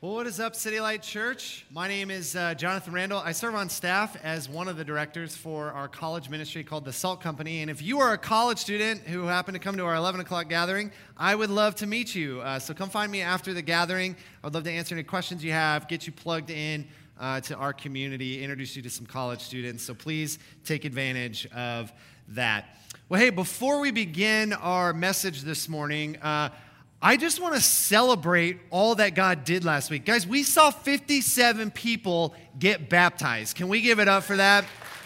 Well, what is up, City Light Church? My name is Jonathan Randall. I serve on staff as one of the directors for our college ministry called the Salt Company. And if you are a college student who happen to come to our 11 o'clock gathering, I would love to meet you. So come find me after the gathering. I would love to answer any questions you have, get you plugged in to our community, introduce you to some college students. So please take advantage of that. Well, hey, before we begin our message this morning, I just want to celebrate all that God did last week. Guys, we saw 57 people get baptized. Can we give it up for that?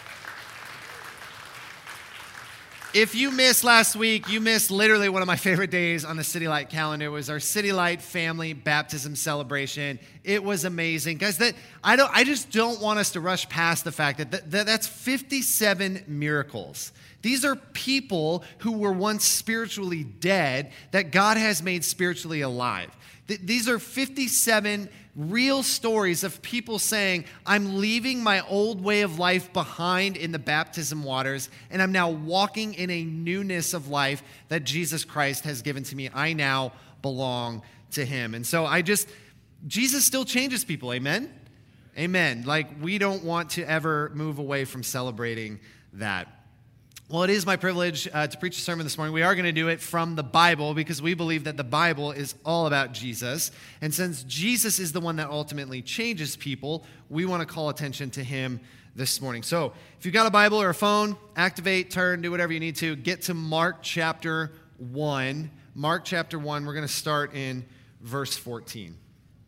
If you missed last week, you missed literally one of my favorite days on the City Light calendar. It was our City Light family baptism celebration. It was amazing. Guys, I just don't want us to rush past the fact that that's 57 miracles. These are people who were once spiritually dead that God has made spiritually alive. These are 57 real stories of people saying, I'm leaving my old way of life behind in the baptism waters, and I'm now walking in a newness of life that Jesus Christ has given to me. I now belong to him. And so Jesus still changes people, amen? Amen. Like, we don't want to ever move away from celebrating that. Well, it is my privilege to preach a sermon this morning. We are going to do it from the Bible because we believe that the Bible is all about Jesus. And since Jesus is the one that ultimately changes people, we want to call attention to him this morning. So if you've got a Bible or a phone, activate, turn, do whatever you need to. Get to Mark chapter 1. Mark chapter 1, we're going to start in verse 14.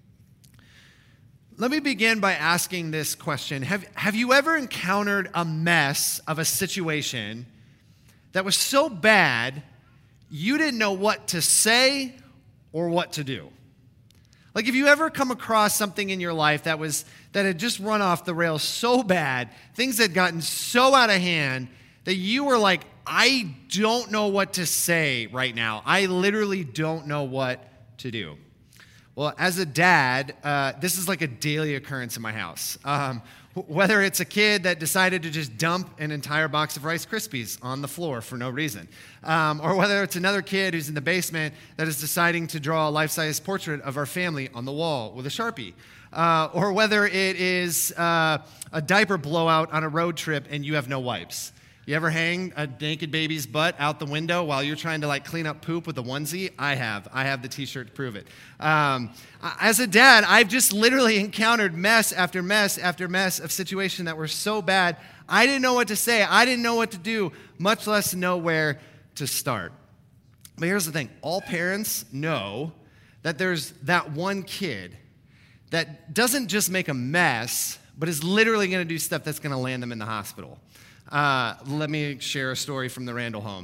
Let me begin by asking this question. Have you ever encountered a mess of a situation that was so bad you didn't know what to say or what to do? Like, have you ever come across something in your life that had just run off the rails so bad, things had gotten so out of hand that you were like, I don't know what to say right now. I literally don't know what to do. Well, as a dad, this is like a daily occurrence in my house. Whether it's a kid that decided to just dump an entire box of Rice Krispies on the floor for no reason, or whether it's another kid who's in the basement that is deciding to draw a life-size portrait of our family on the wall with a Sharpie, or whether it is a diaper blowout on a road trip and you have no wipes. You ever hang a naked baby's butt out the window while you're trying to clean up poop with a onesie? I have the t-shirt to prove it. As a dad, I've just literally encountered mess after mess after mess of situations that were so bad, I didn't know what to say. I didn't know what to do, much less know where to start. But here's the thing. All parents know that there's that one kid that doesn't just make a mess, but is literally going to do stuff that's going to land them in the hospital. Let me share a story from the Randall home.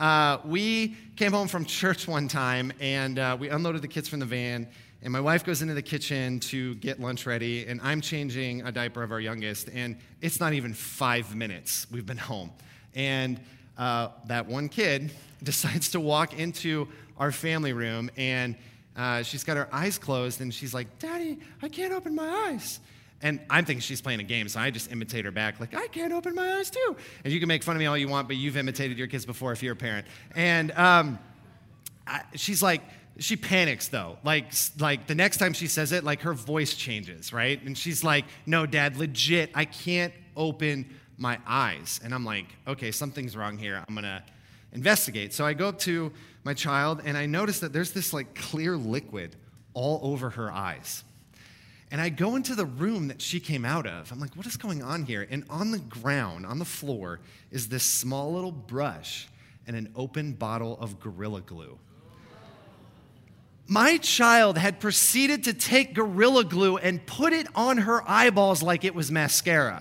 We came home from church one time, and we unloaded the kids from the van, and my wife goes into the kitchen to get lunch ready, and I'm changing a diaper of our youngest, and it's not even 5 minutes we've been home. And that one kid decides to walk into our family room, and she's got her eyes closed, and she's like, Daddy, I can't open my eyes. And I'm thinking she's playing a game, so I just imitate her back, like, I can't open my eyes too. And you can make fun of me all you want, but you've imitated your kids before if you're a parent. And she's like, she panics though. Like the next time she says it, her voice changes, right? And she's like, no, Dad, legit, I can't open my eyes. And I'm like, okay, something's wrong here. I'm going to investigate. So I go up to my child, and I notice that there's this clear liquid all over her eyes. And I go into the room that she came out of. I'm like, what is going on here? And on the ground, on the floor, is this small little brush and an open bottle of Gorilla Glue. My child had proceeded to take Gorilla Glue and put it on her eyeballs like it was mascara.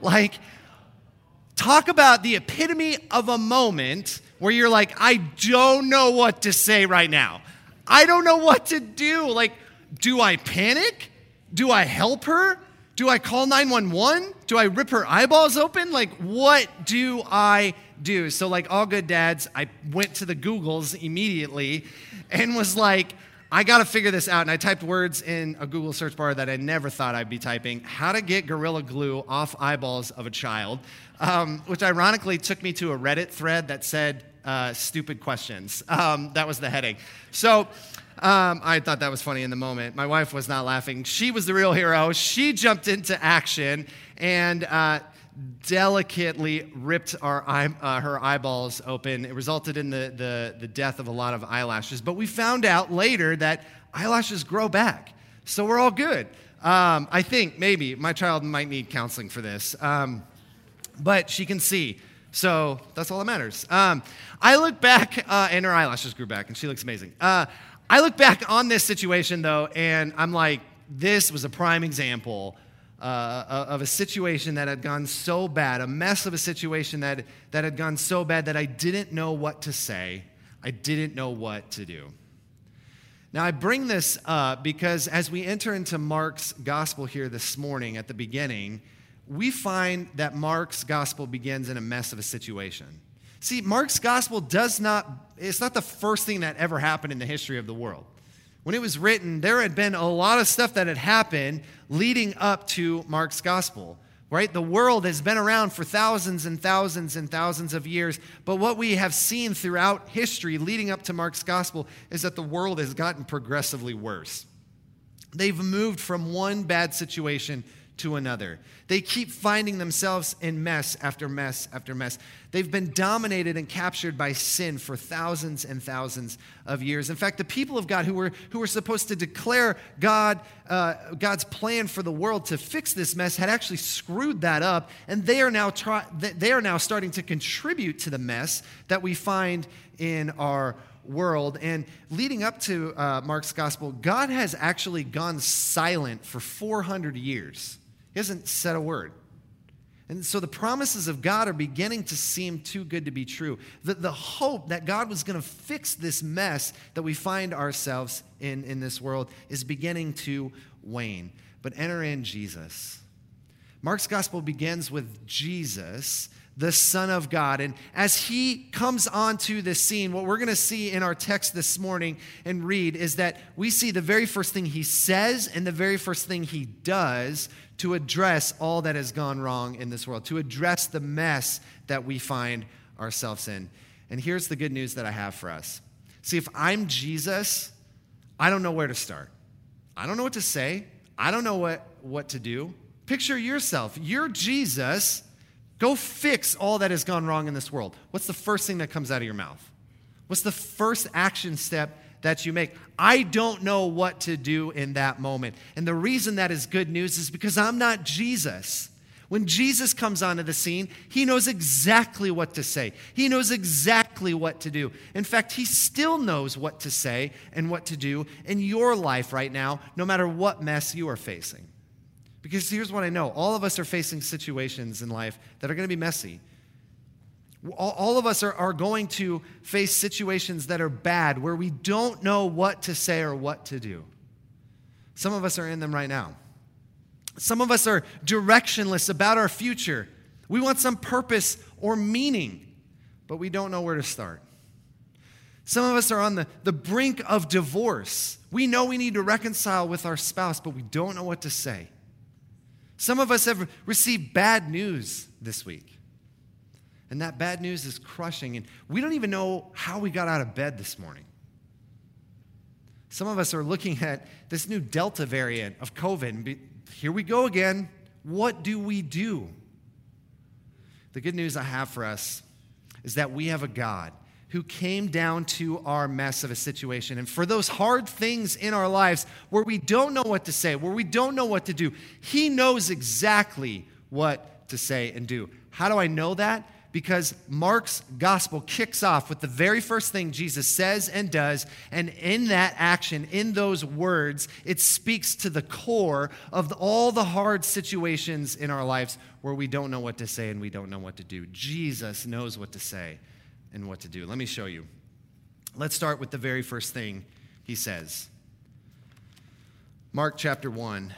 Talk about the epitome of a moment where you're like, I don't know what to say right now. I don't know what to do. Do I panic? Do I help her? Do I call 911? Do I rip her eyeballs open? What do I do? So all good dads, I went to the Googles immediately and was like, I got to figure this out. And I typed words in a Google search bar that I never thought I'd be typing. How to get Gorilla Glue off eyeballs of a child, which ironically took me to a Reddit thread that said, stupid questions. That was the heading. So I thought that was funny in the moment. My wife was not laughing. She was the real hero. She jumped into action and delicately ripped her eyeballs open. It resulted in the death of a lot of eyelashes. But we found out later that eyelashes grow back. So we're all good. I think maybe my child might need counseling for this. But she can see. So that's all that matters. I look back, and her eyelashes grew back, and she looks amazing. I look back on this situation, though, and I'm like, this was a prime example of a situation that had gone so bad, a mess of a situation that had gone so bad that I didn't know what to say. I didn't know what to do. Now, I bring this up because as we enter into Mark's gospel here this morning at the beginning, we find that Mark's gospel begins in a mess of a situation. See, Mark's gospel it's not the first thing that ever happened in the history of the world. When it was written, there had been a lot of stuff that had happened leading up to Mark's gospel, right? The world has been around for thousands and thousands and thousands of years, but what we have seen throughout history leading up to Mark's gospel is that the world has gotten progressively worse. They've moved from one bad situation to another. They keep finding themselves in mess after mess after mess. They've been dominated and captured by sin for thousands and thousands of years. In fact, the people of God who were supposed to declare God's plan for the world to fix this mess had actually screwed that up, and they are now starting to contribute to the mess that we find in our world. And leading up to Mark's gospel, God has actually gone silent for 400 years. He hasn't said a word. And so the promises of God are beginning to seem too good to be true. The hope that God was going to fix this mess that we find ourselves in this world is beginning to wane. But enter in Jesus. Mark's gospel begins with Jesus, the Son of God. And as he comes onto the scene, what we're going to see in our text this morning and read is that we see the very first thing he says and the very first thing he does to address all that has gone wrong in this world, to address the mess that we find ourselves in. And here's the good news that I have for us. See, if I'm Jesus, I don't know where to start. I don't know what to say. I don't know what to do. Picture yourself. You're Jesus. Go fix all that has gone wrong in this world. What's the first thing that comes out of your mouth? What's the first action step that you make? I don't know what to do in that moment. And the reason that is good news is because I'm not Jesus. When Jesus comes onto the scene, he knows exactly what to say. He knows exactly what to do. In fact, he still knows what to say and what to do in your life right now, no matter what mess you are facing. Because here's what I know. All of us are facing situations in life that are going to be messy. All of us are going to face situations that are bad, where we don't know what to say or what to do. Some of us are in them right now. Some of us are directionless about our future. We want some purpose or meaning, but we don't know where to start. Some of us are on the brink of divorce. We know we need to reconcile with our spouse, but we don't know what to say. Some of us have received bad news this week. And that bad news is crushing. And we don't even know how we got out of bed this morning. Some of us are looking at this new Delta variant of COVID. And here we go again. What do we do? The good news I have for us is that we have a God who came down to our mess of a situation. And for those hard things in our lives where we don't know what to say, where we don't know what to do, he knows exactly what to say and do. How do I know that? Because Mark's gospel kicks off with the very first thing Jesus says and does, and in that action, in those words, it speaks to the core of all the hard situations in our lives where we don't know what to say and we don't know what to do. Jesus knows what to say and what to do. Let me show you. Let's start with the very first thing he says. Mark chapter 1,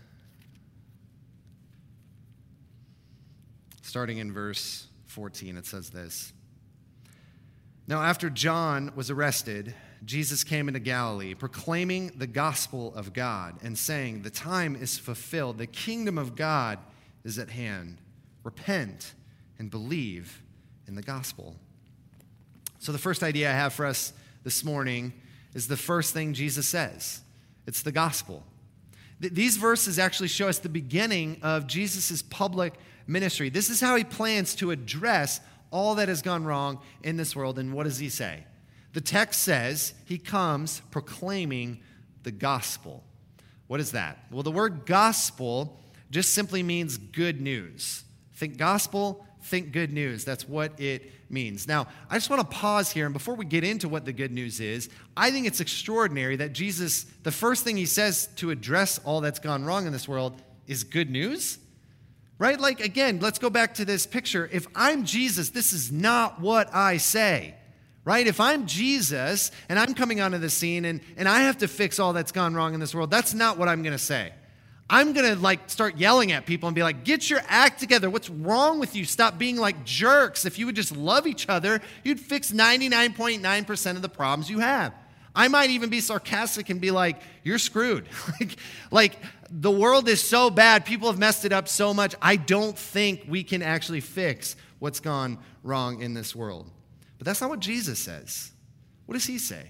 starting in verse 14, it says this. Now, after John was arrested, Jesus came into Galilee, proclaiming the gospel of God and saying, "The time is fulfilled. The kingdom of God is at hand. Repent and believe in the gospel." So the first idea I have for us this morning is the first thing Jesus says. It's the gospel. These verses actually show us the beginning of Jesus' public ministry. This is how he plans to address all that has gone wrong in this world. And what does he say? The text says he comes proclaiming the gospel. What is that? Well, the word gospel just simply means good news. Think gospel, think good news. That's what it means. Now, I just want to pause here, and before we get into what the good news is, I think it's extraordinary that Jesus, the first thing he says to address all that's gone wrong in this world is good news, right? Like, again, let's go back to this picture. If I'm Jesus, this is not what I say, right? If I'm Jesus and I'm coming onto the scene and I have to fix all that's gone wrong in this world, that's not what I'm going to say. I'm going to start yelling at people and be like, get your act together. What's wrong with you? Stop being like jerks. If you would just love each other, you'd fix 99.9% of the problems you have. I might even be sarcastic and be like, you're screwed. like the world is so bad. People have messed it up so much. I don't think we can actually fix what's gone wrong in this world. But that's not what Jesus says. What does he say?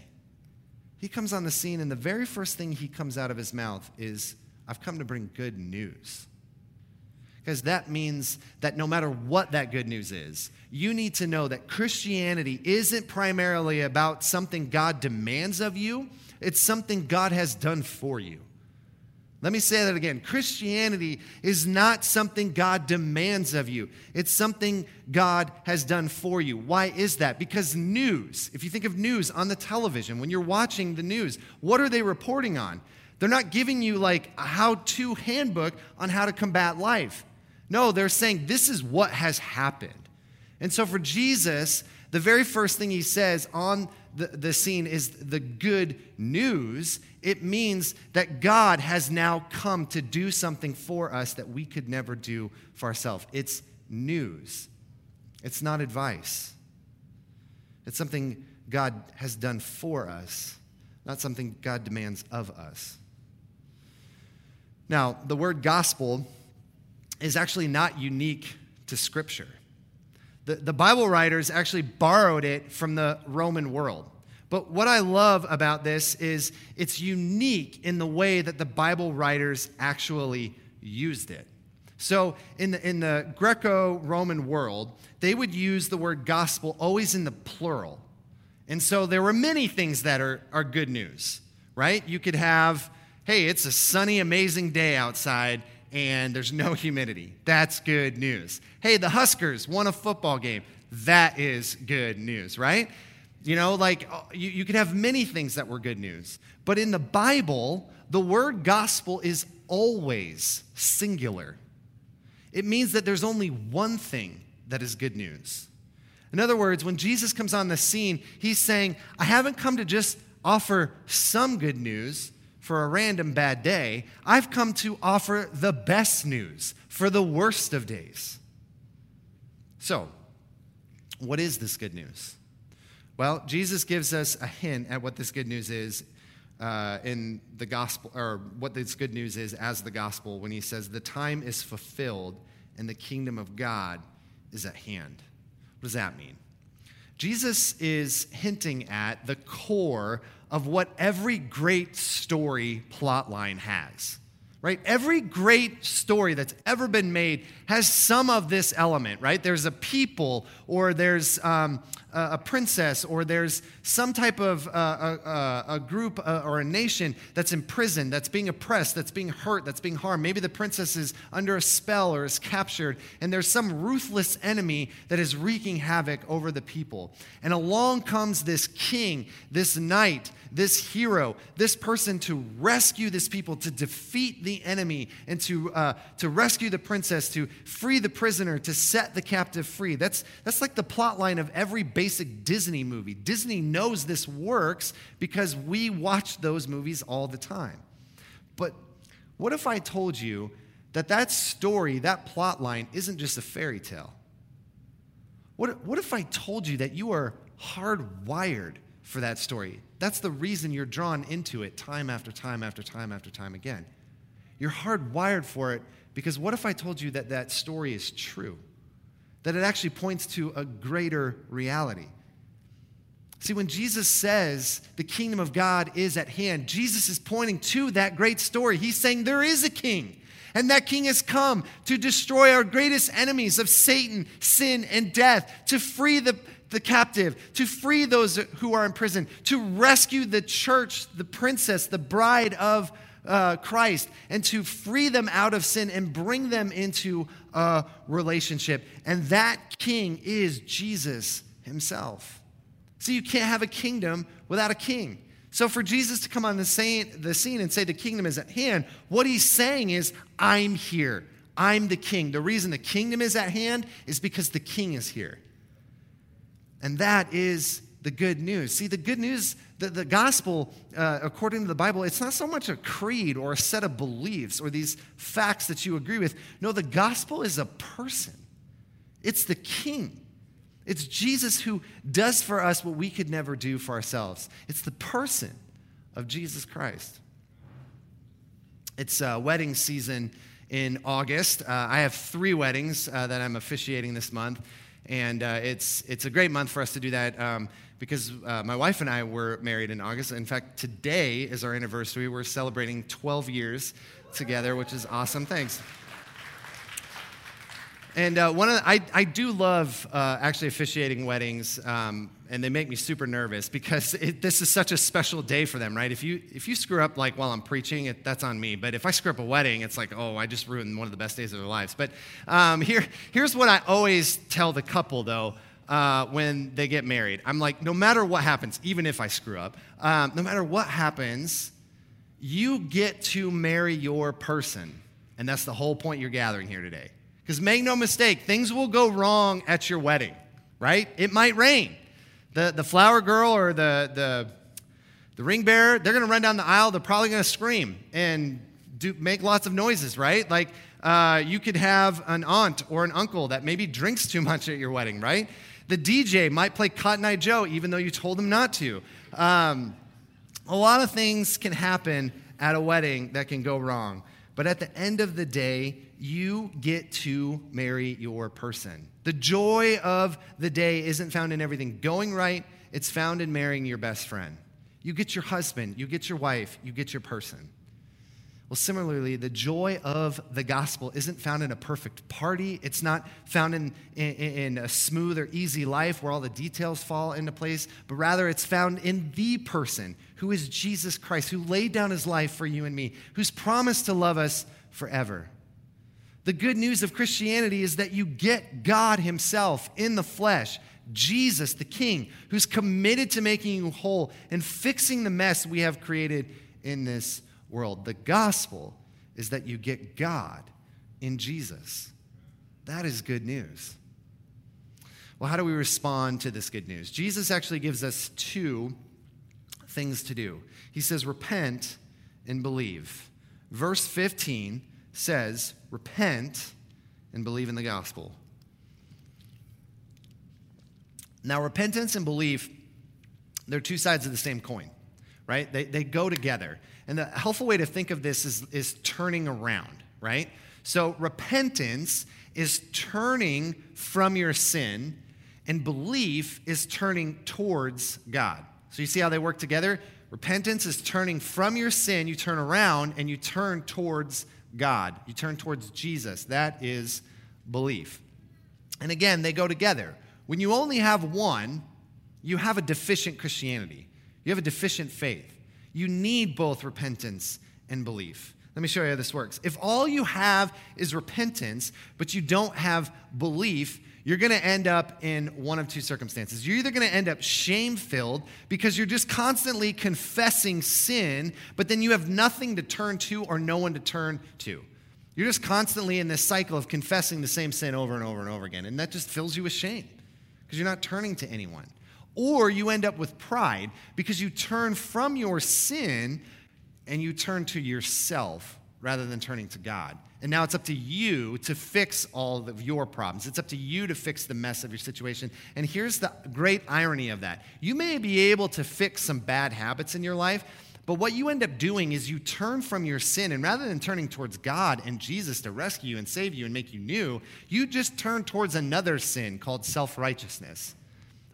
He comes on the scene, and the very first thing he comes out of his mouth is, I've come to bring good news. Because that means that no matter what that good news is, you need to know that Christianity isn't primarily about something God demands of you. It's something God has done for you. Let me say that again. Christianity is not something God demands of you. It's something God has done for you. Why is that? Because news, if you think of news on the television, when you're watching the news, what are they reporting on? They're not giving you like a how-to handbook on how to combat life. No, they're saying this is what has happened. And so for Jesus, the very first thing he says on the scene is the good news. It means that God has now come to do something for us that we could never do for ourselves. It's news. It's not advice. It's something God has done for us, not something God demands of us. Now, the word gospel is actually not unique to Scripture. The Bible writers actually borrowed it from the Roman world. But what I love about this is it's unique in the way that the Bible writers actually used it. So in the Greco-Roman world, they would use the word gospel always in the plural. And so there were many things that are good news, right? You could have, hey, it's a sunny, amazing day outside, and there's no humidity. That's good news. Hey, the Huskers won a football game. That is good news, right? You know, like you could have many things that were good news. But in the Bible, the word gospel is always singular. It means that there's only one thing that is good news. In other words, when Jesus comes on the scene, he's saying, I haven't come to just offer some good news for a random bad day. I've come to offer the best news for the worst of days. So, what is this good news? Well, Jesus gives us a hint at what this good news is in the gospel, or what this good news is as the gospel, when he says, the time is fulfilled and the kingdom of God is at hand. What does that mean? Jesus is hinting at the core of what every great story plot line has, right? Every great story that's ever been made has some of this element, right? There's a people, or there's a princess, or there's some type of a group or a nation that's in prison, that's being oppressed, that's being hurt, that's being harmed. Maybe the princess is under a spell or is captured, and there's some ruthless enemy that is wreaking havoc over the people. And along comes this king, this knight, this hero, this person to rescue this people, to defeat the enemy, and to rescue the princess, to free the prisoner, to set the captive free. That's like the plot line of every basic Disney movie. Disney knows this works because we watch those movies all the time. But what if I told you that story, that plot line, isn't just a fairy tale? What if I told you that you are hardwired for that story? That's the reason you're drawn into it time after time after time after time again. You're hardwired for it because what if I told you that story is true? That it actually points to a greater reality? See, when Jesus says the kingdom of God is at hand, Jesus is pointing to that great story. He's saying there is a king, and that king has come to destroy our greatest enemies of Satan, sin, and death, to free the captive, to free those who are in prison, to rescue the church, the princess, the bride of Christ, and to free them out of sin and bring them into a relationship. And that king is Jesus himself. See, you can't have a kingdom without a king. So for Jesus to come on the scene and say the kingdom is at hand, what he's saying is, I'm here. I'm the king. The reason the kingdom is at hand is because the king is here. And that is the good news. See, the good news, the gospel, according to the Bible, it's not so much a creed or a set of beliefs or these facts that you agree with. No, the gospel is a person. It's the king. It's Jesus who does for us what we could never do for ourselves. It's the person of Jesus Christ. It's wedding season in August. I have 3 weddings that I'm officiating this month, and it's a great month for us to do that because my wife and I were married in August. In fact, today is our anniversary. We're celebrating 12 years together, which is awesome. Thanks. And I do love actually officiating weddings, and they make me super nervous because this is such a special day for them, right? If you screw up like while I'm preaching, that's on me. But if I screw up a wedding, it's like, oh, I just ruined one of the best days of their lives. But here's what I always tell the couple though when they get married. I'm like, no matter what happens, even if I screw up, no matter what happens, you get to marry your person, and that's the whole point you're gathering here today. Because make no mistake, things will go wrong at your wedding, right? It might rain. The flower girl or the ring bearer, they're going to run down the aisle. They're probably going to scream and make lots of noises, right? Like you could have an aunt or an uncle that maybe drinks too much at your wedding, right? The DJ might play Cotton Eye Joe even though you told him not to. A lot of things can happen at a wedding that can go wrong. But at the end of the day, you get to marry your person. The joy of the day isn't found in everything going right. It's found in marrying your best friend. You get your husband, you get your wife, you get your person. Well, similarly, the joy of the gospel isn't found in a perfect party. It's not found in a smooth or easy life where all the details fall into place, but rather it's found in the person who is Jesus Christ, who laid down his life for you and me, who's promised to love us forever. The good news of Christianity is that you get God himself in the flesh, Jesus, the King, who's committed to making you whole and fixing the mess we have created in this world. The gospel is that you get God in Jesus. That is good news. Well, how do we respond to this good news? Jesus actually gives us 2 things to do. He says, repent and believe. Verse 15 says, repent and believe in the gospel. Now, repentance and belief, they're 2 sides of the same coin, right? They go together. And the helpful way to think of this is turning around, right? So repentance is turning from your sin, and belief is turning towards God. So you see how they work together? Repentance is turning from your sin, you turn around, and you turn towards God. You turn towards Jesus. That is belief. And again, they go together. When you only have one, you have a deficient Christianity. You have a deficient faith. You need both repentance and belief. Let me show you how this works. If all you have is repentance, but you don't have belief, you're going to end up in one of 2 circumstances. You're either going to end up shame-filled because you're just constantly confessing sin, but then you have nothing to turn to or no one to turn to. You're just constantly in this cycle of confessing the same sin over and over and over again, and that just fills you with shame because you're not turning to anyone. Or you end up with pride because you turn from your sin and you turn to yourself rather than turning to God. And now it's up to you to fix all of your problems. It's up to you to fix the mess of your situation. And here's the great irony of that. You may be able to fix some bad habits in your life, but what you end up doing is you turn from your sin, and rather than turning towards God and Jesus to rescue you and save you and make you new, you just turn towards another sin called self-righteousness,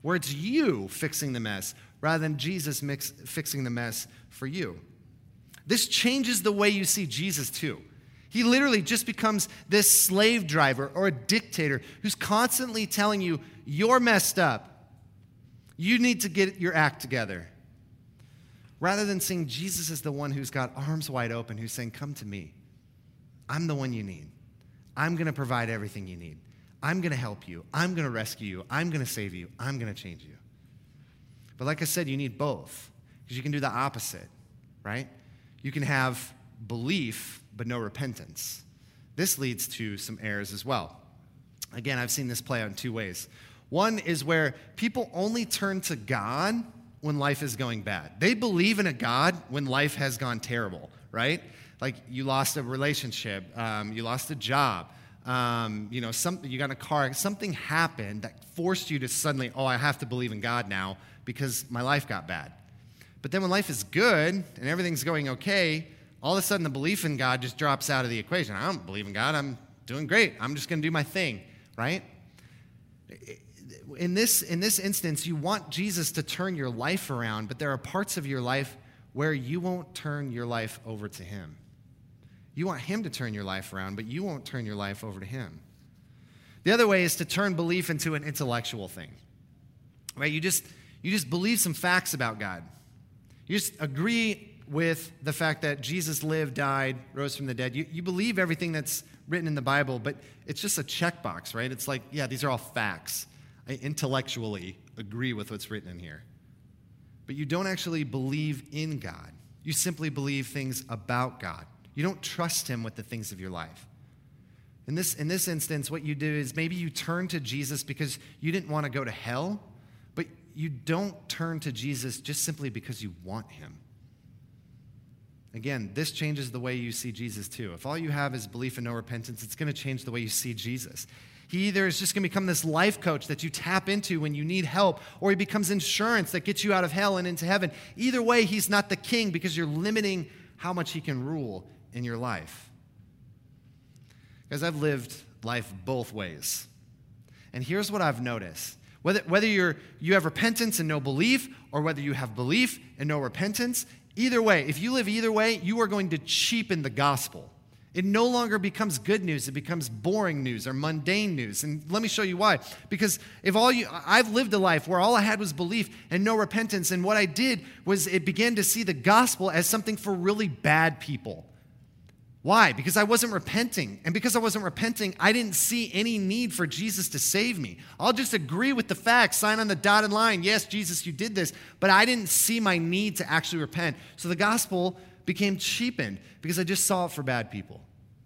where it's you fixing the mess rather than Jesus fixing the mess for you. This changes the way you see Jesus too. He literally just becomes this slave driver or a dictator who's constantly telling you, you're messed up. You need to get your act together. Rather than seeing Jesus as the one who's got arms wide open, who's saying, come to me. I'm the one you need. I'm going to provide everything you need. I'm going to help you. I'm going to rescue you. I'm going to save you. I'm going to change you. But like I said, you need both, because you can do the opposite, right? You can have belief but no repentance. This leads to some errors as well. Again, I've seen this play out in two ways. One is where people only turn to God when life is going bad. They believe in a God when life has gone terrible, right? Like you lost a relationship, you lost a job, you got in a car, something happened that forced you to suddenly, I have to believe in God now because my life got bad. But then when life is good and everything's going okay, all of a sudden the belief in God just drops out of the equation. I don't believe in God. I'm doing great. I'm just going to do my thing, right? In this instance, you want Jesus to turn your life around, but there are parts of your life where you won't turn your life over to him. You want him to turn your life around, but you won't turn your life over to him. The other way is to turn belief into an intellectual thing, right? You just believe some facts about God. You just agree with the fact that Jesus lived, died, rose from the dead. You believe everything that's written in the Bible, but it's just a checkbox, right? It's like, yeah, these are all facts. I intellectually agree with what's written in here. But you don't actually believe in God. You simply believe things about God. You don't trust him with the things of your life. In this instance, what you do is maybe you turn to Jesus because you didn't want to go to hell, but you don't turn to Jesus just simply because you want him. Again, this changes the way you see Jesus too. If all you have is belief and no repentance, it's going to change the way you see Jesus. He either is just going to become this life coach that you tap into when you need help, or he becomes insurance that gets you out of hell and into heaven. Either way, he's not the king because you're limiting how much he can rule in your life. Guys, I've lived life both ways. And here's what I've noticed. Whether you have repentance and no belief, or whether you have belief and no repentance, either way, if you live either way, you are going to cheapen the gospel. It no longer becomes good news. It becomes boring news or mundane news. And let me show you why. Because I've lived a life where all I had was belief and no repentance. And what I did was it began to see the gospel as something for really bad people. Why? Because I wasn't repenting. And because I wasn't repenting, I didn't see any need for Jesus to save me. I'll just agree with the facts, sign on the dotted line. Yes, Jesus, you did this. But I didn't see my need to actually repent. So the gospel became cheapened because I just saw it for bad people.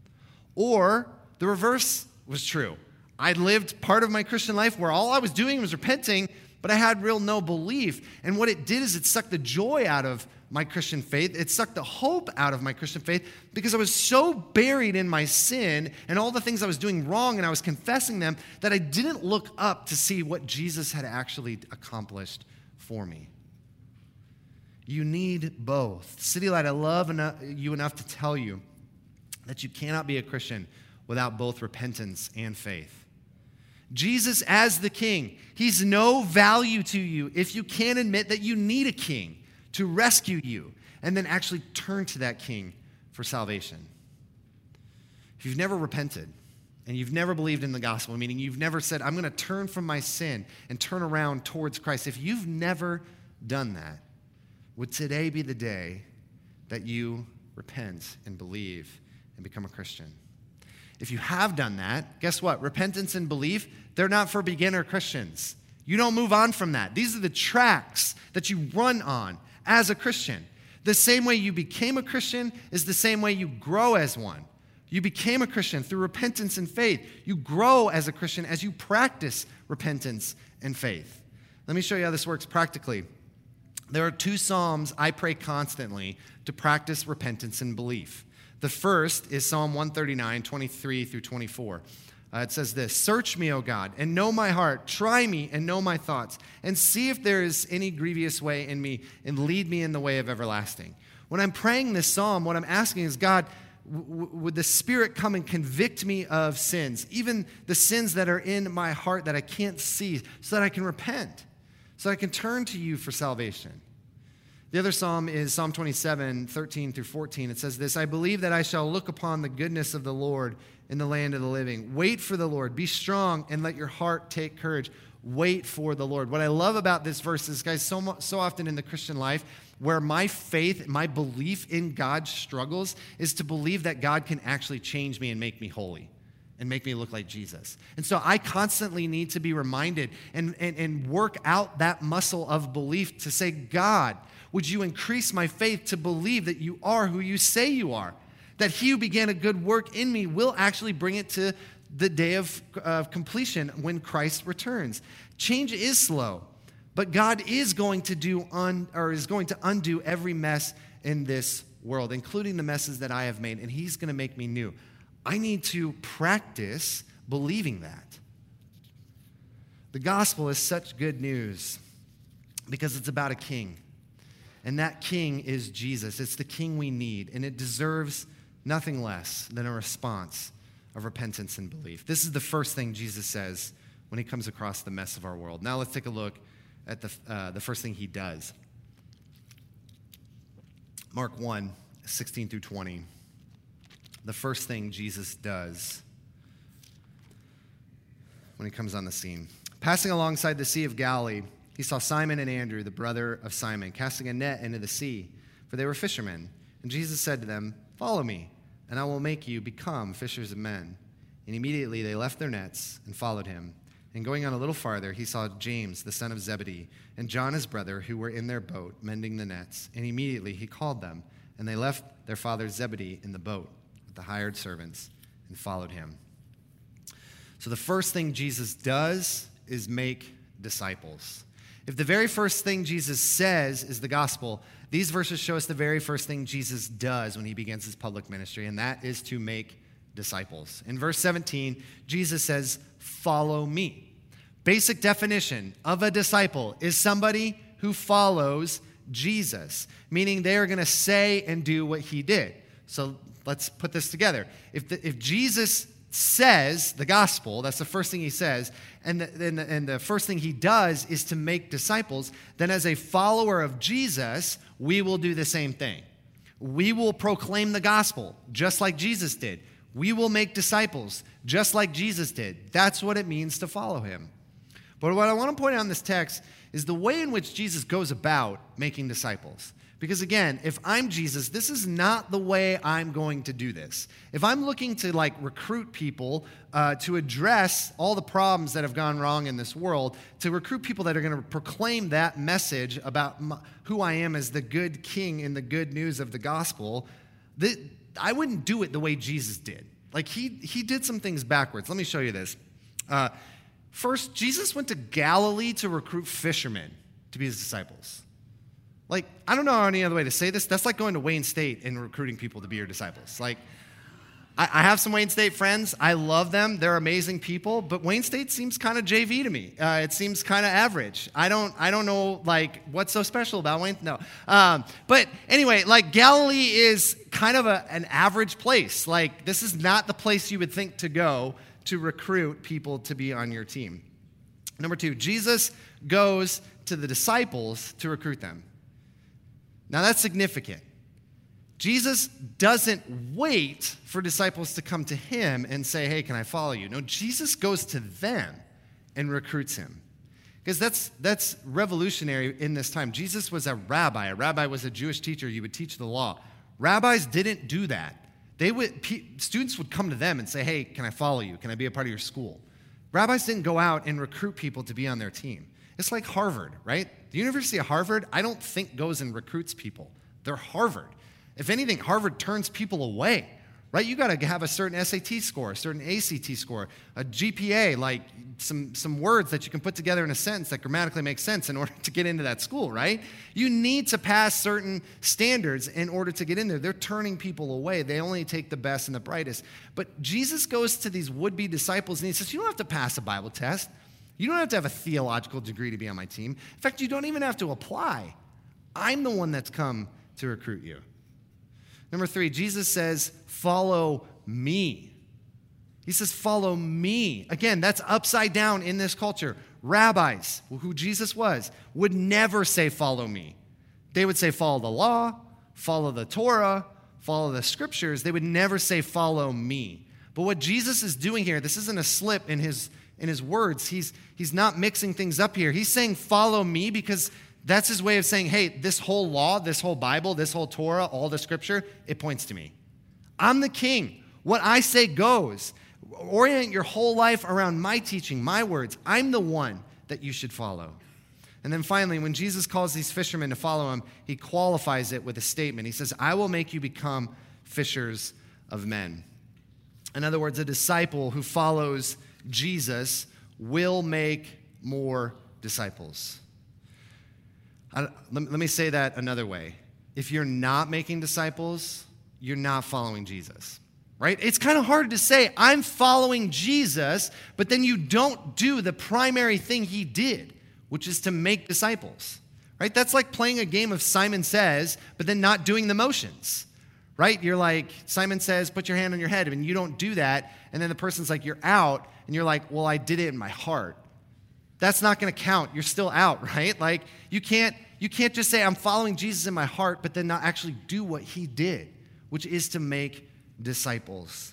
Or the reverse was true. I lived part of my Christian life where all I was doing was repenting, but I had real no belief. And what it did is it sucked the joy out of my Christian faith. It sucked the hope out of my Christian faith because I was so buried in my sin and all the things I was doing wrong, and I was confessing them, that I didn't look up to see what Jesus had actually accomplished for me. You need both. City Light, I love you enough to tell you that you cannot be a Christian without both repentance and faith. Jesus as the king, he's no value to you if you can't admit that you need a king to rescue you and then actually turn to that king for salvation. If you've never repented and you've never believed in the gospel, meaning you've never said, I'm going to turn from my sin and turn around towards Christ, if you've never done that, would today be the day that you repent and believe and become a Christian? If you have done that, guess what? Repentance and belief, they're not for beginner Christians. You don't move on from that. These are the tracks that you run on as a Christian. The same way you became a Christian is the same way you grow as one. You became a Christian through repentance and faith. You grow as a Christian as you practice repentance and faith. Let me show you how this works practically. There are 2 Psalms I pray constantly to practice repentance and belief. The first is Psalm 139, 23 through 24. It says this: "Search me, O God, and know my heart. Try me and know my thoughts, and see if there is any grievous way in me, and lead me in the way of everlasting." When I'm praying this psalm, what I'm asking is, God, would the Spirit come and convict me of sins, even the sins that are in my heart that I can't see, so that I can repent? so I can turn to you for salvation. The other psalm is Psalm 27, 13 through 14. It says this, I believe that I shall look upon the goodness of the Lord in the land of the living. Wait for the Lord. Be strong and let your heart take courage. Wait for the Lord. What I love about this verse is, guys, so often in the Christian life, where my faith, my belief in God struggles is to believe that God can actually change me and make me holy and make me look like Jesus. And so I constantly need to be reminded and work out that muscle of belief to say, God, would you increase my faith to believe that you are who you say you are? That he who began a good work in me will actually bring it to the day of completion when Christ returns. Change is slow, but God is going to undo every mess in this world, including the messes that I have made, and he's going to make me new. I need to practice believing that. The gospel is such good news because it's about a king, and that king is Jesus. It's the king we need, and it deserves nothing less than a response of repentance and belief. This is the first thing Jesus says when he comes across the mess of our world. Now let's take a look at the first thing he does. Mark 1, 16 through 20. The first thing Jesus does when he comes on the scene. Passing alongside the Sea of Galilee, he saw Simon and Andrew, the brother of Simon, casting a net into the sea, for they were fishermen. And Jesus said to them, follow me, and I will make you become fishers of men. And immediately they left their nets and followed him. And going on a little farther, he saw James, the son of Zebedee, and John his brother, who were in their boat, mending the nets. And immediately he called them, and they left their father Zebedee in the boat with the hired servants and followed him. So the first thing Jesus does is make disciples. If the very first thing Jesus says is the gospel, these verses show us the very first thing Jesus does when he begins his public ministry, and that is to make disciples. In verse 17, Jesus says, follow me. Basic definition of a disciple is somebody who follows Jesus, meaning they are going to say and do what he did. So let's put this together. If Jesus says the gospel, that's the first thing he says, and the first thing he does is to make disciples, then as a follower of Jesus, we will do the same thing. We will proclaim the gospel just like Jesus did. We will make disciples just like Jesus did. That's what it means to follow him. But what I want to point out in this text is the way in which Jesus goes about making disciples. Because again, if I'm Jesus, this is not the way I'm going to do this. If I'm looking to recruit people to address all the problems that have gone wrong in this world, to recruit people that are going to proclaim that message about who I am as the good king in the good news of the gospel, I wouldn't do it the way Jesus did. He did some things backwards. Let me show you this. First, Jesus went to Galilee to recruit fishermen to be his disciples. I don't know any other way to say this. That's like going to Wayne State and recruiting people to be your disciples. I have some Wayne State friends. I love them. They're amazing people. But Wayne State seems kind of JV to me. It seems kind of average. I don't know, what's so special about Wayne. No. But anyway, Galilee is kind of an average place. This is not the place you would think to go to recruit people to be on your team. Number 2, Jesus goes to the disciples to recruit them. Now that's significant. Jesus doesn't wait for disciples to come to him and say, hey, can I follow you? No, Jesus goes to them and recruits him. Because that's revolutionary in this time. Jesus was a rabbi. A rabbi was a Jewish teacher. You would teach the law. Rabbis didn't do that. Students would come to them and say, hey, can I follow you? Can I be a part of your school? Rabbis didn't go out and recruit people to be on their team. It's like Harvard, right? The University of Harvard, I don't think goes and recruits people. They're Harvard. If anything, Harvard turns people away, right? You got to have a certain SAT score, a certain ACT score, a GPA, some words that you can put together in a sentence that grammatically makes sense in order to get into that school, right? You need to pass certain standards in order to get in there. They're turning people away. They only take the best and the brightest. But Jesus goes to these would-be disciples and he says, you don't have to pass a Bible test. You don't have to have a theological degree to be on my team. In fact, you don't even have to apply. I'm the one that's come to recruit you. Number 3, Jesus says, follow me. He says, follow me. Again, that's upside down in this culture. rabbis, who Jesus was, would never say, follow me. They would say, follow the law, follow the Torah, follow the scriptures. They would never say, follow me. But what Jesus is doing here, this isn't a slip in his words. He's not mixing things up here. He's saying, follow me, because that's his way of saying, hey, this whole law, this whole Bible, this whole Torah, all the scripture, it points to me. I'm the king. What I say goes. Orient your whole life around my teaching, my words. I'm the one that you should follow. And then finally, when Jesus calls these fishermen to follow him, he qualifies it with a statement. He says, I will make you become fishers of men. In other words, a disciple who follows Jesus will make more disciples. Let me say that another way. If you're not making disciples, you're not following Jesus. Right? It's kind of hard to say, I'm following Jesus, but then you don't do the primary thing he did, which is to make disciples. Right? That's like playing a game of Simon Says, but then not doing the motions. Right? You're like, Simon Says, put your hand on your head, and you don't do that, and then the person's like, you're out, and you're like, well, I did it in my heart. That's not going to count. You're still out, right? Like, you can't just say, I'm following Jesus in my heart, but then not actually do what he did, which is to make disciples.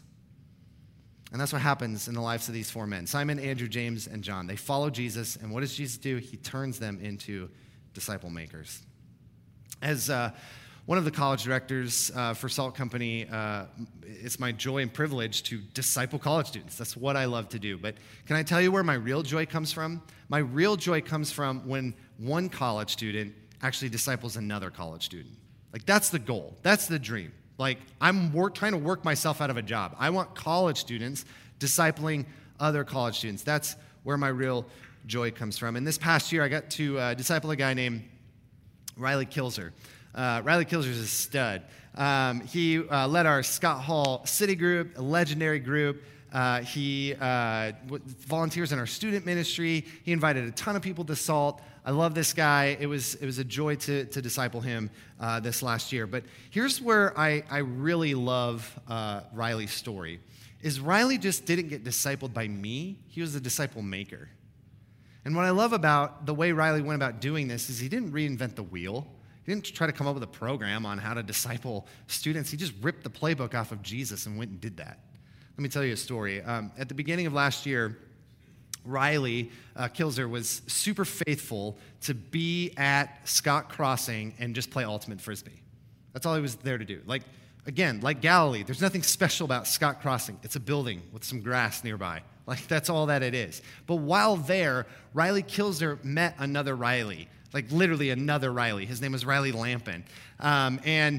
And that's what happens in the lives of these four men, Simon, Andrew, James, and John. They follow Jesus, and what does Jesus do? He turns them into disciple makers. As one of the college directors for Salt Company, it's my joy and privilege to disciple college students. That's what I love to do. But can I tell you where my real joy comes from? My real joy comes from when one college student actually disciples another college student. Like, that's the goal. That's the dream. Like, I'm trying to work myself out of a job. I want college students discipling other college students. That's where my real joy comes from. And this past year, I got to disciple a guy named Riley Kilzer. Riley Kilzer is a stud. He led our Scott Hall City group, a legendary group. He volunteers in our student ministry. He invited a ton of people to Salt. I love this guy. It was a joy to disciple him this last year. But here's where I really love Riley's story, is Riley just didn't get discipled by me. He was a disciple maker. And what I love about the way Riley went about doing this is he didn't reinvent the wheel. He didn't try to come up with a program on how to disciple students. He just ripped the playbook off of Jesus and went and did that. Let me tell you a story. At the beginning of last year, Riley Kilzer was super faithful to be at Scott Crossing and just play ultimate frisbee. That's all he was there to do. Like Galilee, there's nothing special about Scott Crossing. It's a building with some grass nearby. Like, that's all that it is. But while there, Riley Kilzer met another Riley, like literally another Riley. His name was Riley Lampin. The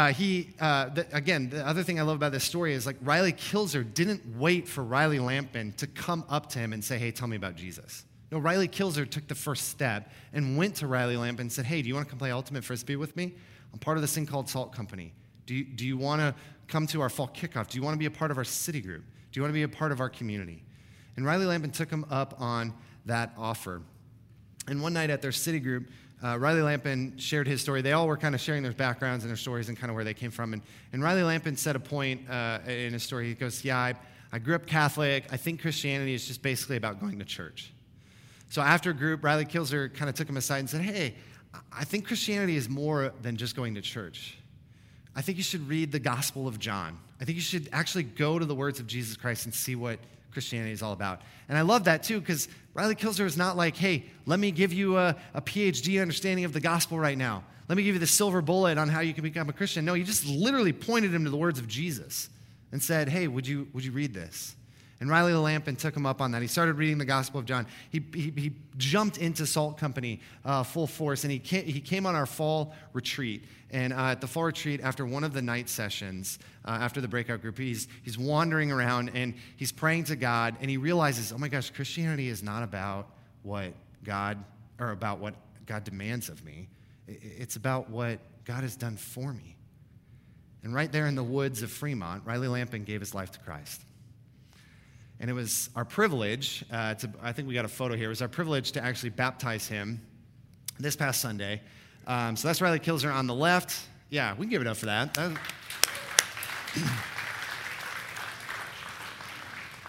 other thing I love about this story is, like, Riley Kilzer didn't wait for Riley Lampin to come up to him and say, hey, tell me about Jesus. No, Riley Kilzer took the first step and went to Riley Lampin and said, hey, do you want to come play ultimate frisbee with me? I'm part of this thing called Salt Company. Do you want to come to our fall kickoff? Do you want to be a part of our city group? Do you want to be a part of our community? And Riley Lampin took him up on that offer. And one night at their city group, Riley Lampin shared his story. They all were kind of sharing their backgrounds and their stories and kind of where they came from. And Riley Lampin said a point in his story. He goes, I grew up Catholic. I think Christianity is just basically about going to church. So after group, Riley Kilzer kind of took him aside and said, hey, I think Christianity is more than just going to church. I think you should read the Gospel of John. I think you should actually go to the words of Jesus Christ and see what Christianity is all about. And I love that too, because Riley Kilzer is not like, hey, let me give you a PhD understanding of the gospel right now. Let me give you the silver bullet on how you can become a Christian. No, he just literally pointed him to the words of Jesus and said, hey, would you read this? And Riley Lampin took him up on that. He started reading the Gospel of John. He jumped into Salt Company full force, and he came on our fall retreat. And at the fall retreat, after one of the night sessions, after the breakout group, he's wandering around, and he's praying to God, and he realizes, oh my gosh, Christianity is not about what God demands of me. It's about what God has done for me. And right there in the woods of Fremont, Riley Lampin gave his life to Christ. And it was our privilege, I think we got a photo here, it was our privilege to actually baptize him this past Sunday. So that's Riley Kilzer on the left. Yeah, we can give it up for that.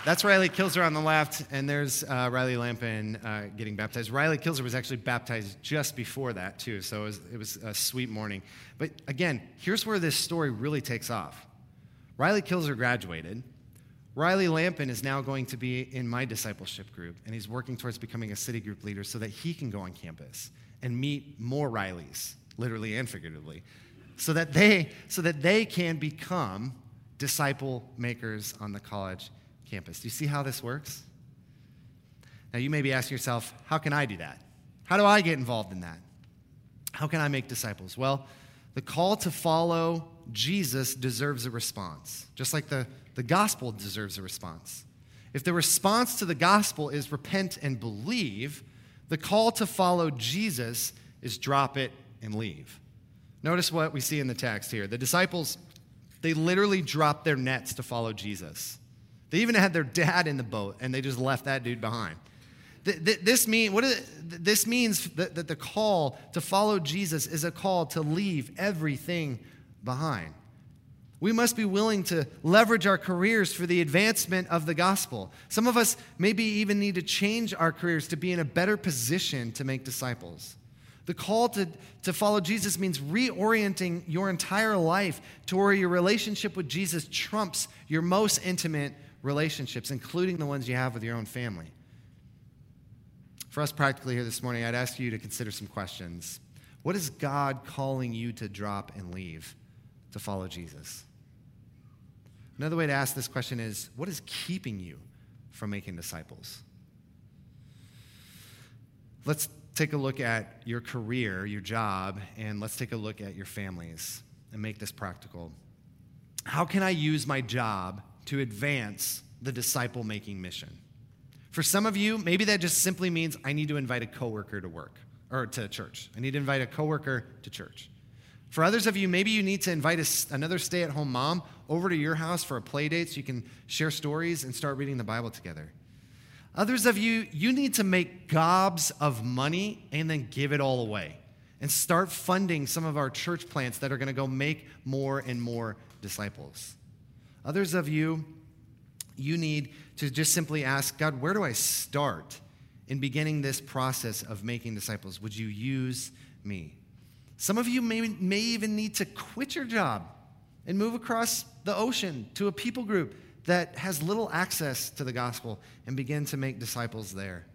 That's Riley Kilzer on the left, and there's Riley Lampin getting baptized. Riley Kilzer was actually baptized just before that, too, so it was a sweet morning. But again, here's where this story really takes off. Riley Kilzer graduated. Riley Lampin is now going to be in my discipleship group, and he's working towards becoming a city group leader so that he can go on campus and meet more Rileys, literally and figuratively, so that they can become disciple makers on the college campus. Do you see how this works? Now, you may be asking yourself, how can I do that? How do I get involved in that? How can I make disciples? Well, the call to follow Jesus deserves a response, just like the gospel deserves a response. If the response to the gospel is repent and believe, the call to follow Jesus is drop it and leave. Notice what we see in the text here. The disciples, they literally dropped their nets to follow Jesus. They even had their dad in the boat, and they just left that dude behind. This means that the call to follow Jesus is a call to leave everything behind. We must be willing to leverage our careers for the advancement of the gospel. Some of us maybe even need to change our careers to be in a better position to make disciples. The call to follow Jesus means reorienting your entire life to where your relationship with Jesus trumps your most intimate relationships, including the ones you have with your own family. For us practically here this morning, I'd ask you to consider some questions. What is God calling you to drop and leave to follow Jesus? Another way to ask this question is, what is keeping you from making disciples? Let's take a look at your career, your job, and let's take a look at your families and make this practical. How can I use my job to advance the disciple-making mission? For some of you, maybe that just simply means I need to invite a coworker to work or to church. I need to invite a coworker to church. For others of you, maybe you need to invite another stay-at-home mom over to your house for a play date so you can share stories and start reading the Bible together. Others of you, you need to make gobs of money and then give it all away and start funding some of our church plants that are going to go make more and more disciples. Others of you, you need to just simply ask, God, where do I start in beginning this process of making disciples? Would you use me? Some of you may even need to quit your job and move across the ocean to a people group that has little access to the gospel and begin to make disciples there.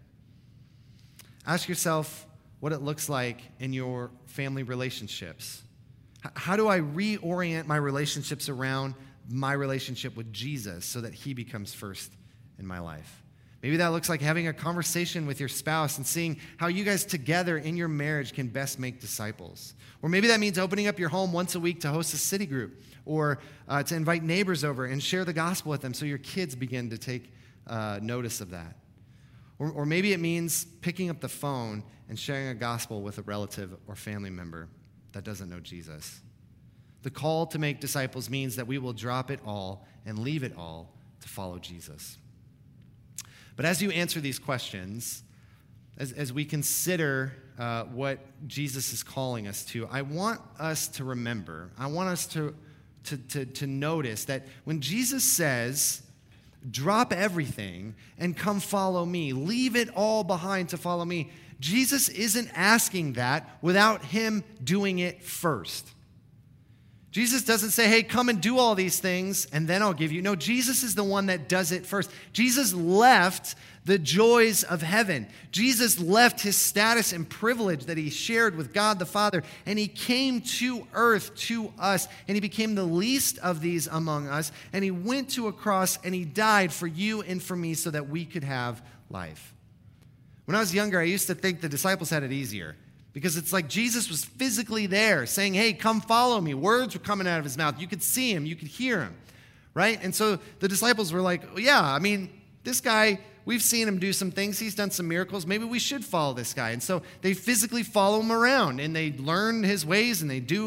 Ask yourself what it looks like in your family relationships. How do I reorient my relationships around my relationship with Jesus so that he becomes first in my life? Maybe that looks like having a conversation with your spouse and seeing how you guys together in your marriage can best make disciples. Or maybe that means opening up your home once a week to host a city group or to invite neighbors over and share the gospel with them so your kids begin to take notice of that. Or maybe it means picking up the phone and sharing a gospel with a relative or family member that doesn't know Jesus. The call to make disciples means that we will drop it all and leave it all to follow Jesus. But as you answer these questions, as we consider what Jesus is calling us to, I want us to remember, I want us to notice that when Jesus says, drop everything and come follow me, leave it all behind to follow me, Jesus isn't asking that without him doing it first. Jesus doesn't say, hey, come and do all these things, and then I'll give you. No, Jesus is the one that does it first. Jesus left the joys of heaven. Jesus left his status and privilege that he shared with God the Father, and he came to earth to us, and he became the least of these among us, and he went to a cross, and he died for you and for me so that we could have life. When I was younger, I used to think the disciples had it easier. Because it's like Jesus was physically there saying, hey, come follow me. Words were coming out of his mouth. You could see him. You could hear him, right? And so the disciples were like, yeah, I mean, this guy, we've seen him do some things. He's done some miracles. Maybe we should follow this guy. And so they physically follow him around, and they learn his ways, and they do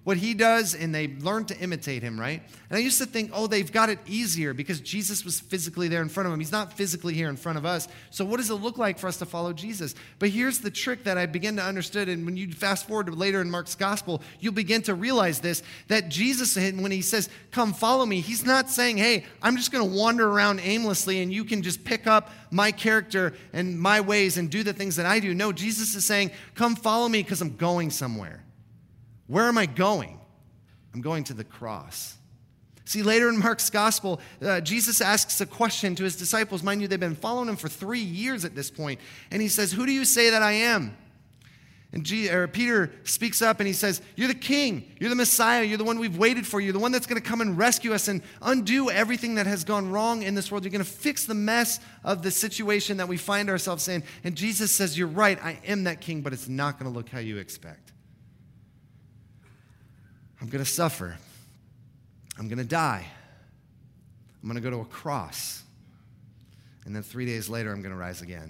what he does and they learn to imitate him, right? And I used to think, oh, they've got it easier because Jesus was physically there in front of them. He's not physically here in front of us. So what does it look like for us to follow Jesus? But here's the trick that I begin to understand. And when you fast forward to later in Mark's gospel, you'll begin to realize this, that Jesus, when he says, come follow me, he's not saying, hey, I'm just going to wander around aimlessly and you can just pick up my character and my ways and do the things that I do. No, Jesus is saying, come follow me because I'm going somewhere. Where am I going? I'm going to the cross. See, later in Mark's gospel, Jesus asks a question to his disciples. Mind you, they've been following him for 3 years at this point. And he says, who do you say that I am? And Peter speaks up and he says, you're the king. You're the Messiah. You're the one we've waited for. You're the one that's going to come and rescue us and undo everything that has gone wrong in this world. You're going to fix the mess of the situation that we find ourselves in. And Jesus says, you're right. I am that king, but it's not going to look how you expect. I'm going to suffer. I'm going to die. I'm going to go to a cross. And then 3 days later, I'm going to rise again.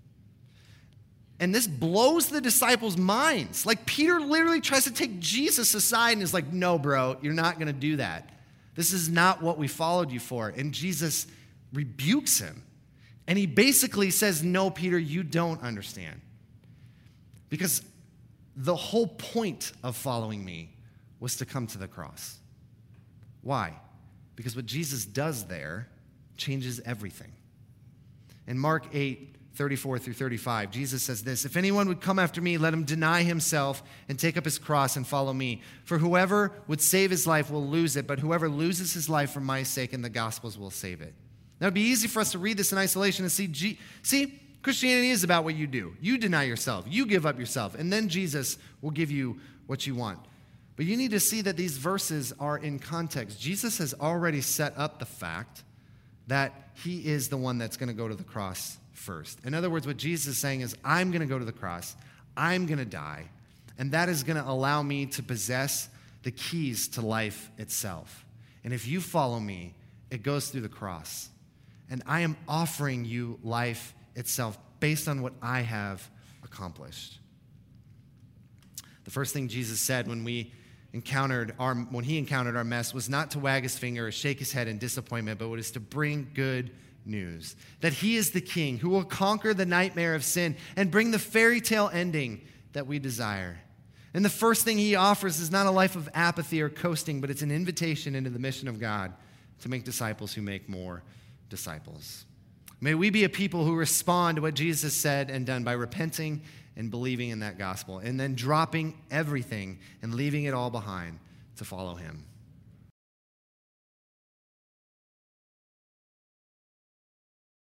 And this blows the disciples' minds. Like Peter literally tries to take Jesus aside and is like, no, bro, you're not going to do that. This is not what we followed you for. And Jesus rebukes him. And he basically says, no, Peter, you don't understand. Because the whole point of following me was to come to the cross. Why? Because what Jesus does there changes everything. In Mark 8:34-35, Jesus says this, if anyone would come after me, let him deny himself and take up his cross and follow me. For whoever would save his life will lose it, but whoever loses his life for my sake and the gospel's will save it. Now, it'd be easy for us to read this in isolation and see, Christianity is about what you do. You deny yourself. You give up yourself. And then Jesus will give you what you want. But you need to see that these verses are in context. Jesus has already set up the fact that he is the one that's going to go to the cross first. In other words, what Jesus is saying is, I'm going to go to the cross, I'm going to die, and that is going to allow me to possess the keys to life itself. And if you follow me, it goes through the cross. And I am offering you life itself based on what I have accomplished. The first thing Jesus said when he encountered our mess was not to wag his finger or shake his head in disappointment, but was to bring good news. That he is the king who will conquer the nightmare of sin and bring the fairy tale ending that we desire. And the first thing he offers is not a life of apathy or coasting, but it's an invitation into the mission of God to make disciples who make more disciples. May we be a people who respond to what Jesus said and done by repenting and believing in that gospel, and then dropping everything and leaving it all behind to follow him.